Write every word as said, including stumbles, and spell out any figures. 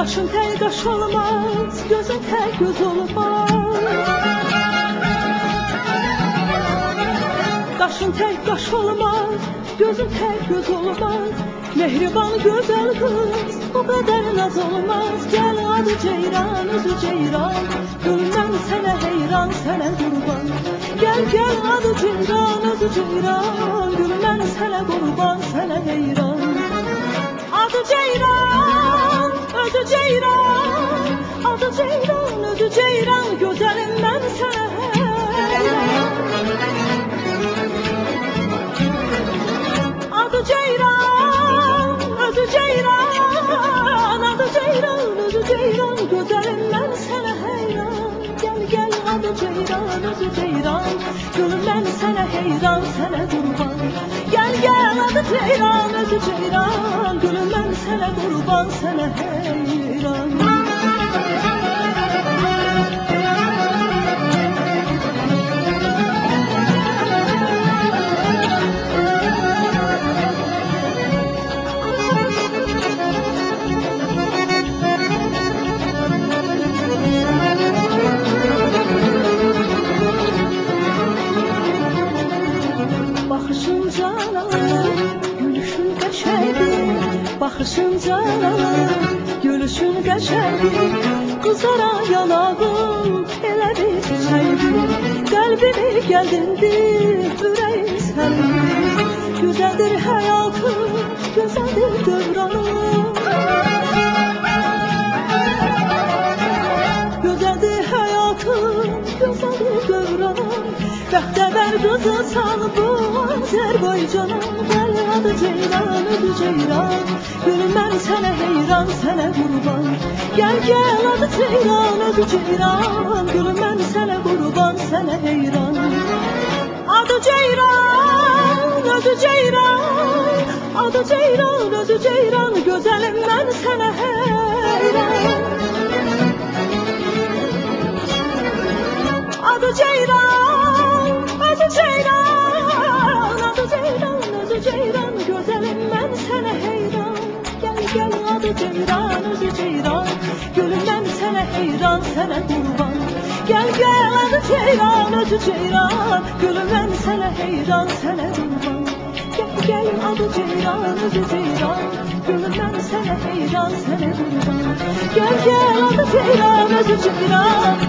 Qaşın tək qaş olmaz, gözün tək göz olmaz. Qaşın tək qaş olmaz, gözün tək göz olmaz. Mehriban gözəl qız, bu qədər naz olmaz. Gəl adı ceyran, özü ceyran, gülüm mən sənə heyran, sənə qurban. Gəl, gəl adı ceyran, özü ceyran, gülüm mən sənə qurban, sənə heyran. Adı ceyran, özü ceyran, adı ceyran, özü ceyran, gözəlim mən sənə heyran. Adı ceyran, özü ceyran, adı ceyran, özü ceyran, gözəlim mən sənə heyran. Gəl, gəl adı ceyran, özü ceyran, gülüm mən sənə heyran, sənə qurban. Gəl, gəl adı ceyran, özü ceyran, gülüm mən sənə qurban, sənə heyran. Baxışın cananır, gülüşün qəşəngdir. Baxışın cananır, gülüşün qəşəngdir. Qızara yanağın elə bir çiçəkdir. Qəlbimi gəldindir, ürəyim sənindir. Gözəldir həyatım, gözəldir dövranım. Gözəldir həyatım, gözəldir dövranım. Bəxtəvər qızısan bu Azərbaycanım. Gəl adı ceyran, özü ceyran, gülüm mən sənə heyran, sənə qurban. Gəl, gəl adı ceyran, özü ceyran, gülüm mən sənə qurban, sənə heyran. Adı ceyran, özü ceyran, adı ceyran, özü ceyran, gözəlim mən sənə heyran. Adı ceyran, özü ceyran, adı ceyran, özü ceyran, gözəlim mən sənə heyran. Gəl, gəl adı ceyran, özü ceyran, gülüm mən sənə heyran, sənə qurban. Gəl, gəl adı ceyran, özü ceyran, gülüm mən sənə heyran, sənə qurban. Gəl, gəl adı ceyran, özü ceyran, gülüm mən sənə heyran, sənə qurban. Gəl, gəl adı ceyran, özü ceyran,